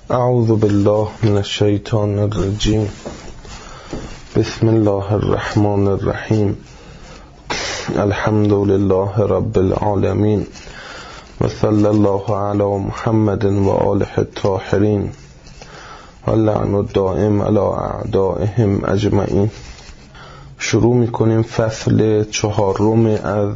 اعوذ بالله من الشیطان الرجیم. بسم الله الرحمن الرحیم. الحمد لله رب العالمین و صلی الله علی محمد و آله الطاهرین و لعن الدائم علی اعدائهم اجمعین. شروع میکنیم فصل 4 از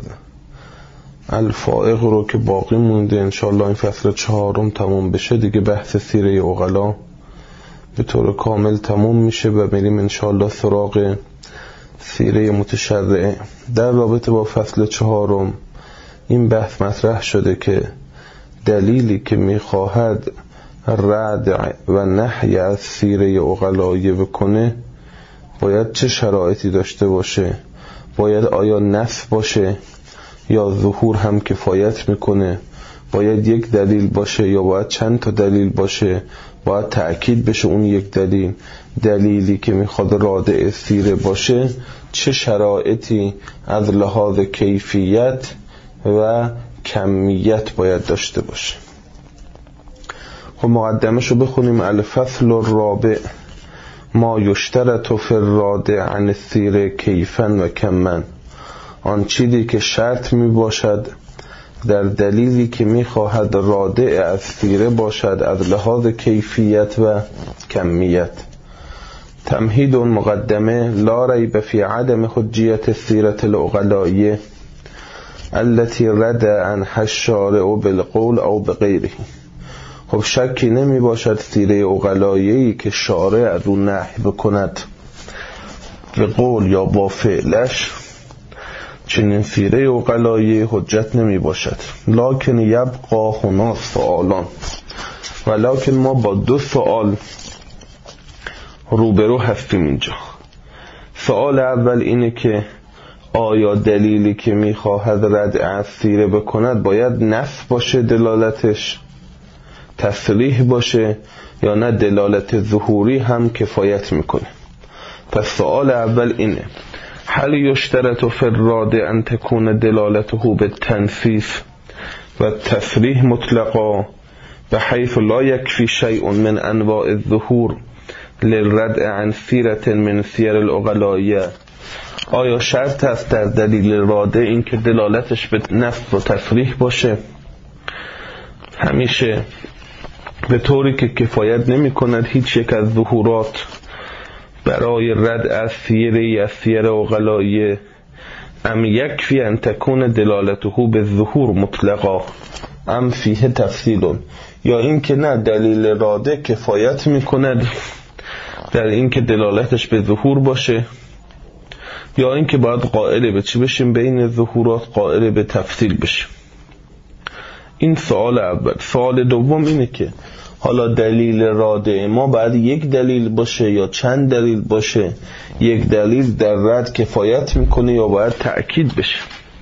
الفائق رو که باقی مونده. انشاءالله این فصل 4 تموم بشه دیگه بحث سیره عقلا به طور کامل تموم میشه و میریم انشاءالله سراغ سیره متشرعه. در رابطه با فصل 4 این بحث مطرح شده که دلیلی که میخواهد رد و نهی از سیره عقلاییه بکنه باید چه شرایطی داشته باشه. باید آیا نص باشه یا ظهور هم کفایت میکنه؟ باید یک دلیل باشه یا باید چند تا دلیل باشه؟ باید تأکید بشه اون یک دلیلی که میخواد رادع سیره باشه چه شرایطی از لحاظ کیفیت و کمیت باید داشته باشه؟ خب مقدمه شو بخونیم. الفصل الرابع ما یشترط فی الرادع عن السیره کیفا و کما. آن چیزی که شرط می باشد در دلیلی که می خواهد رادع از سیره باشد از لحاظ کیفیت و کمیت. تمهید مقدمه. لا ریب فی عدم حجیت السیره العقلائیه التي رد عنها الشارع بالقول او بغیره. خب شکی نمی باشد سیره عقلائیه‌ای که شارع از اون نهی بکند به قول یا با فعلش، چنین سیره عقلائیه حجت نمی باشد. لکن یبقى هنا سؤالان، ولکن ما با 2 سوال روبرو هستیم اینجا. سوال اول اینه که آیا دلیلی که میخواهد رد از سیره بکند باید نص باشه، دلالتش تصریح باشه، یا نه دلالت ظهوری هم کفایت میکنه؟ پس سوال اول اینه: هل یشترط فی الرادع ان تكون دلالته بالتنصیص و تصریح مطلقا بحيث لا يكفي شيء من انواع الظهور للردع عن سیره من سیر العقلائیه؟ آیا شرط است در دلیل رادع این که دلالتش به نص و تصریح باشه همیشه به طوری که کفایت نمی کند هیچ یک از ظهورات برای رد از سیر عقلائیه؟ ام یکفی ان تکون دلالته به ظهور مطلقا ام فیه تفصیل؟ یا این که نه، دلیل رادع کفایت می کند در این که دلالتش به ظهور باشه، یا این که باید قائل به چی بشیم؟ بین ظهورات قائل به تفصیل بشیم. این سوال اول. سوال دوم اینه که حالا دلیل رادع ما باید یک دلیل باشه یا چند دلیل باشه؟ یک دلیل در رد کفایت میکنه یا باید تأکید بشه؟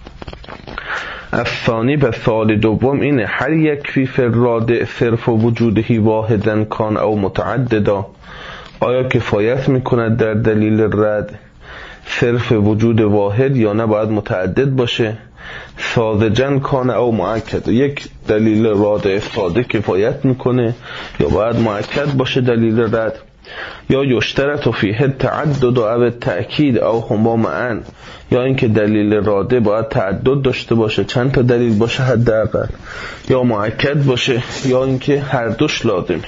الثانی، به سوال دوم اینه: هل یکفی فی الرادع صرف وجوده واحدا کان او متعددا؟ آیا کفایت میکند در دلیل رد صرف وجود واحد یا نه باید متعدد باشه؟ ساذجن کان او مؤکد. یک دلیل رادع ساده کفایت میکنه یا باید مؤکد باشه دلیل رد؟ یا یشترط فیه التعدد و او تأکید او هما معا؟ یا اینکه دلیل رادع باید تعدد داشته باشه، چند تا دلیل باشه حداقل، یا مؤکد باشه، یا اینکه هر دوش لازمه؟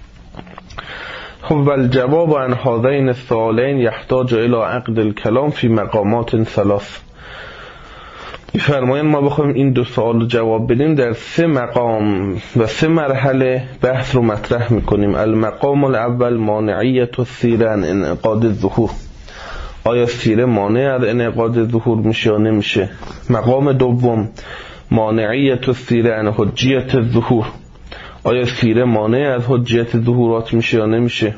خب والجواب عن هذین السؤالین یحتاج الى عقد الکلام فی مقامات 3. می‌فرمایند ما بخوایم این 2 سوال رو جواب بدیم در 3 مقام و 3 مرحله بحث رو مطرح میکنیم. المقام الاول مانعیت السیره عن انعقاد الظهور. آیا سیره مانع از انعقاد ظهور میشه یا نمیشه؟ مقام دوم مانعیت السیره عن حجیت الظهور. آیا سیره مانع از حجیت ظهورات میشه یا نمیشه؟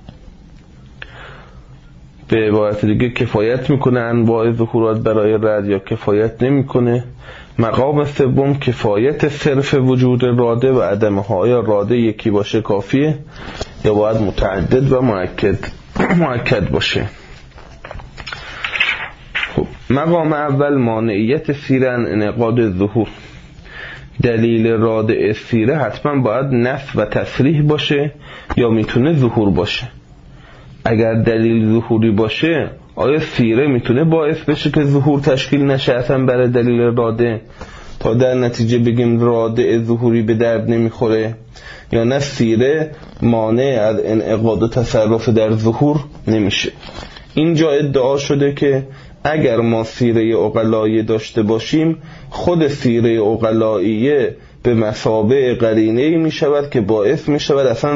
به عبارت دیگه کفایت میکنه انواع ظهورات برای رد یا کفایت نمیکنه؟ مقام سوم کفایت صرف وجود رادع و عدمه. آیا رادع یکی باشه کافیه یا باید متعدد و مؤکد باشه؟ خب مقام اول مانعیت سیره عن انعقاد الظهور. دلیل رادع سیره حتما باید نفی و تصریح باشه یا میتونه ظهور باشه. اگر دلیل ظهوری باشه آیا سیره میتونه باعث بشه که ظهور تشکیل نشه اصلا برای دلیل رادع تا در نتیجه بگیم رادع ظهوری به درد نمیخوره، یا نه سیره مانع از انعقاد و تصرف در ظهور نمیشه؟ اینجا ادعا شده که اگر ما سیره عقلاییه داشته باشیم خود سیره عقلاییه به مثابه قرینه‌ای می شود که باعث می شود اصلا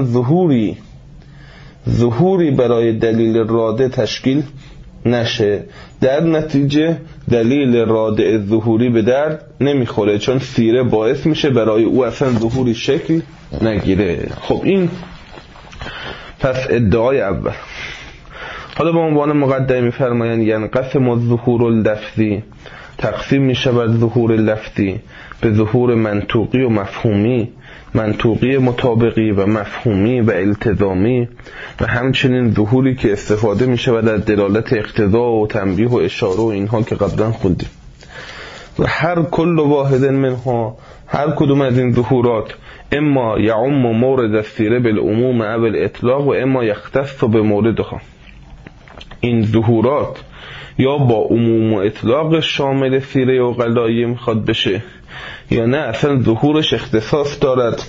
ظهوری برای دلیل رادع تشکیل نشه، در نتیجه دلیل رادع ظهوری به درد نمیخوره چون سیره باعث میشه برای او اصلا ظهوری شکل نگیره. خب این پس ادعای اول. حالا به عنوان مقدمه می‌فرمایند ینقسم الظهور اللفظی، تقسیم می‌شود ظهور لفظی به ظهور منطوقی و مفهومی، منطوقی مطابقی و مفهومی و التزامی، و همچنین ظهوری که استفاده می‌شود از دلالت اقتضا و تنبیه و اشاره و اینها که قبلا خوندیم. و هر کل واحد منها، هر کدوم از این ظهورات اما یعم مورد السیره بالعموم او الاطلاق و اما یختص بموردها. این ظهورات یا با عموم و اطلاق شامل سیره عقلاییه میخواد بشه یا نه اصلا ظهورش اختصاص دارد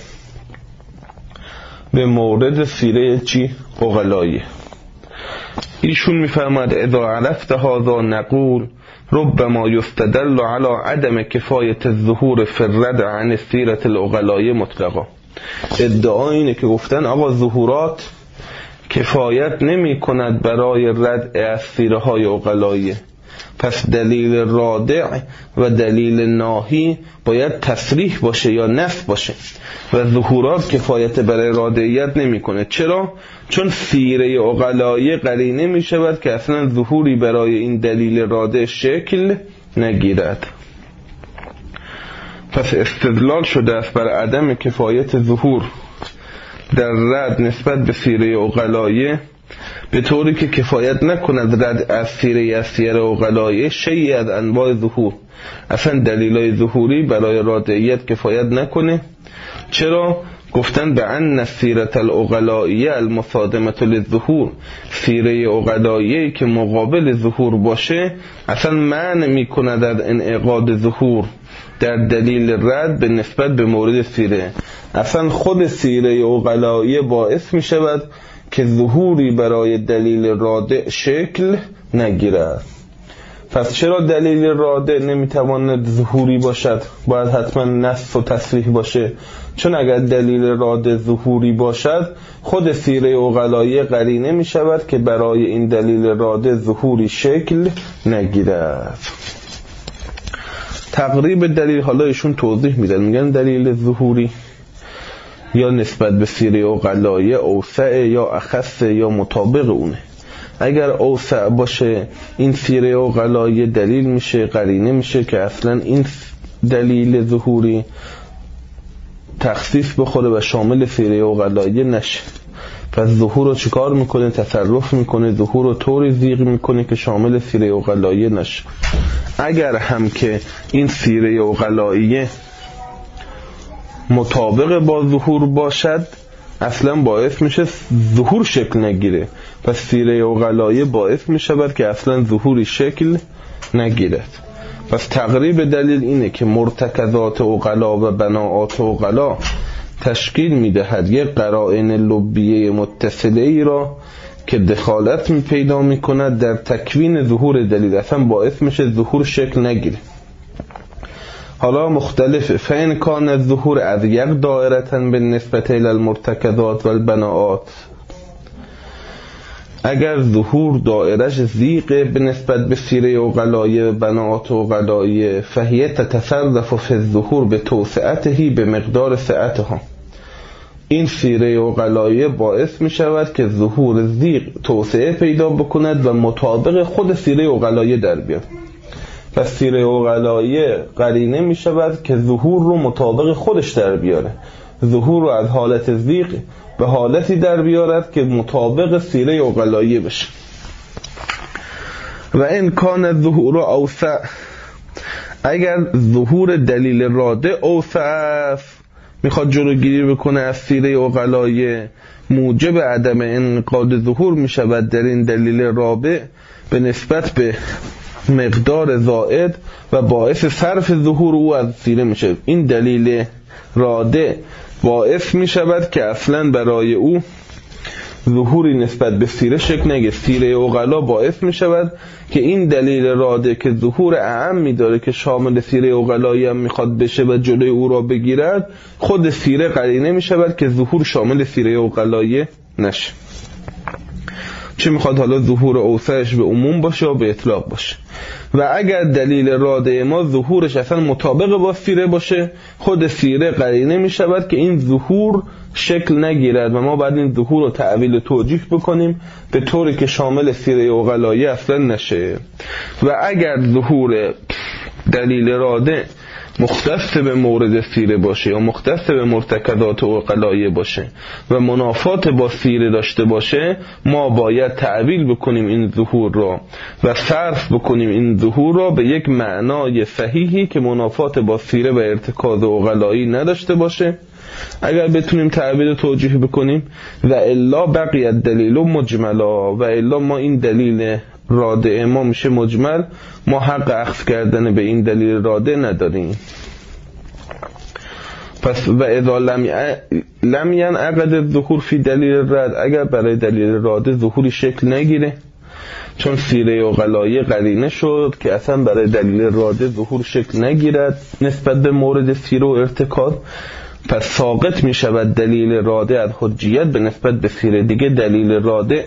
به مورد سیره عقلاییه. ایشون میفرماد اذا عرفت هذا نقول ربما یستدل علی عدم کفایت الظهور فی الرد عن سیره العقلاییه مطلقا. ادعا اینه که گفتن آقا ظهورات کفایت نمی کند برای رد از سیره های عقلاییه، پس دلیل رادع و دلیل ناهی باید تصریح باشه یا نفی باشه و ظهورات کفایت برای رادعیت نمی کنه. چرا؟ چون سیره عقلاییه قرینه می شود که اصلا ظهوری برای این دلیل رادع شکل نگیرد. پس استدلال شده است بر عدم کفایت ظهور در رد نسبت به سیره عقلاییه به طوری که کفایت نکند رد از سیره عقلاییه شیئی از انواع ظهور، اصلا دلیلای ظهوری برای رادعیت کفایت نکنه. چرا؟ گفتن به ان سیره العقلاییه المصادمه للظهور، سیره عقلاییه که مقابل ظهور باشه اصلا منع میکند از انعقاد ظهور در دلیل رد به نسبت به مورد سیره. اصلا خود سیره عقلاییه باعث می شود که ظهوری برای دلیل رادع شکل نگیرد. پس چرا دلیل رادع نمیتواند ظهوری باشد؟ باید حتما نص و تصریح باشه، چون اگر دلیل رادع ظهوری باشد خود سیره عقلاییه قرینه می شود که برای این دلیل رادع ظهوری شکل نگیرد. تقریب دلیل حالا ایشون توضیح میدن، میگن دلیل ظهوری یا نسبت به سیره عقلاییه اوسع یا اخص یا مطابق اونه. اگر اوسع باشه این سیره عقلاییه دلیل میشه، قرینه میشه که اصلا این دلیل ظهوری تخصیص بخوره و شامل سیره عقلاییه نشه. پس ظهور رو چیکار میکنه؟ تصرف میکنه، ظهور رو طوری ضیق میکنه که شامل سیره عقلاییه نشه. اگر هم که این سیره عقلاییه مطابق با ظهور باشد اصلا باعث میشه ظهور شکل نگیره، پس سیره عقلاییه باعث میشود که اصلا ظهوری شکل نگیرد. پس تقریب دلیل اینه که مرتکزات عقلا و بناعات عقلا تشکیل میدهد یک قرائن لبیه متصله ای را که دخالت پیدا میکند در تکوین ظهور دلیل، اصلا باعث میشه ظهور شکل نگیره. حالا مختلفه. فین کان الظهور از یک دائرتن به نسبت الى المرتکزات و البناعات، اگر ظهور دائرش ضیقه به نسبت به سیره عقلاییه و بناعات عقلاییه فهیه تتصرف فی الظهور به توسعته به مقدار سعتها، این سیره عقلاییه باعث می شود که ظهور ضیق توسعه پیدا بکند و مطابق خود سیره عقلاییه در بیاد. پس سیره عقلاییه قرینه می شود که ظهور رو مطابق خودش در بیاره، ظهور رو از حالت ضیق به حالتی در بیارد که مطابق سیره عقلاییه بشه. و این کان الظهور اوسع، اگر ظهور دلیل رادع اوصف میخواد جلوگیری بکنه از سیره عقلای موجب عدم انعقاد ظهور میشود در این دلیل رابع به نسبت به مقدار زائد و باعث صرف ظهور او از سیره میشه. این دلیل رادع باعث میشود که اصلا برای او ظهوری نسبت به سیره شکل نگیره. سیره عقلا باعث میشود که این دلیل رادع که ظهور اعمی داره که شامل سیره عقلایی هم میخواد بشه و جلوی او را بگیرد، خود سیره قرینه میشود که ظهور شامل سیره عقلایی نشه. چه میخواد حالا ظهور اوسعش به عموم باشه و به اطلاق باشه. و اگر دلیل رادع ما ظهورش اصلا مطابق با سیره باشه، خود سیره قرینه میشود که این ظهور شکل نگیرد و ما بعد این ظهور رو تعویل و توجیه بکنیم به طوری که شامل سیره عقلایی اصلا نشه. و اگر ظهور دلیل رادع مختص به مورد سیره باشه یا مختص به مرتکزات عقلایی باشه و منافات با سیره داشته باشه، ما باید تعویل بکنیم این ظهور را و صرف بکنیم این ظهور را به یک معنای صحیحی که منافات با سیره و ارتکاز عقلایی نداشته باشه. اگر بتونیم تعویل و توجیه بکنیم و الا بقیت دلیل مجملا، و الا ما این دلیل رادع ما میشه مجمل، ما حق اخذ کردن به این دلیل رادع نداریم. پس و اذا لم ینعقد الظهور فی دلیل رد، اگر برای دلیل رادع ظهوری شکل نگیره چون سیره عقلایی قرینه شد که اصلا برای دلیل رادع ظهور شکل نگیرد نسبت به مورد سیره و ارتکاز، پس ساقط می شود دلیل رادع از حجیت به نسبت به سیره. دیگه دلیل رادع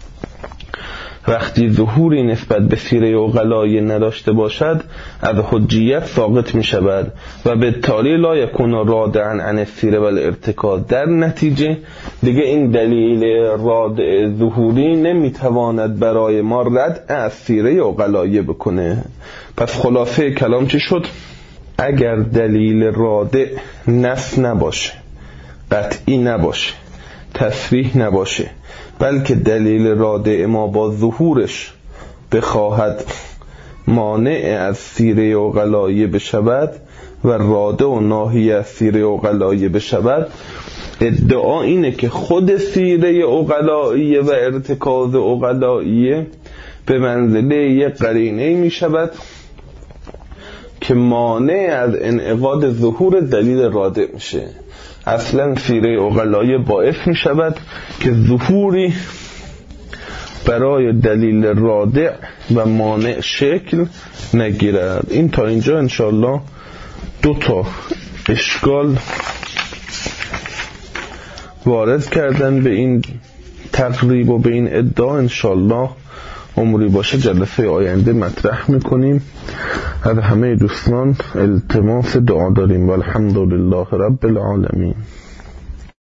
وقتی ظهوری نسبت به سیره عقلایی نداشته باشد از حجیت ساقط می شود و به تالی لا یکون رادعا عن السیره و الارتکاز. در نتیجه دیگه این دلیل رادع ظهوری نمی تواند برای ما رد از سیره عقلایی بکنه. پس خلاصه کلام چی شد؟ اگر دلیل رادع نص نباشه، قطعی نباشه، تصریح نباشه، بلکه دلیل رادع ما با ظهورش بخواهد مانع از سیره عقلایی بشود و رادع و ناهی از سیره عقلایی بشود، ادعا اینه که خود سیره عقلایی و ارتکاز عقلایی به منزله یک قرینه می شود که مانع از انعقاد ظهور دلیل رادع میشه. اصلا سیره عقلایی باعث می شود که ظهوری برای دلیل رادع و مانع شکل نگیرد. این تا اینجا انشالله 2 اشکال وارد کردن به این تقریب و به این ادعا. انشالله عمری باشه جلسه آینده مطرح میکنیم. از همه دوستان التماس دعا داریم و الحمدلله رب العالمین.